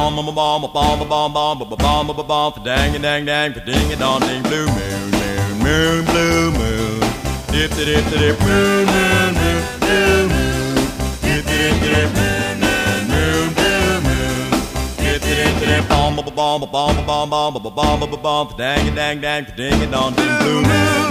bomb bomb bomb bomb bomb bomb bomb bomb bomb dang dang dang ding a dong ding blue moon moon moon blue moon dip dip dip moon moon moon blue moon dip dip dip moon moon moon blue moon dip dip dip bomb bomb bomb bomb bomb bomb bomb bomb dang dang dang ding a dong ding blue moon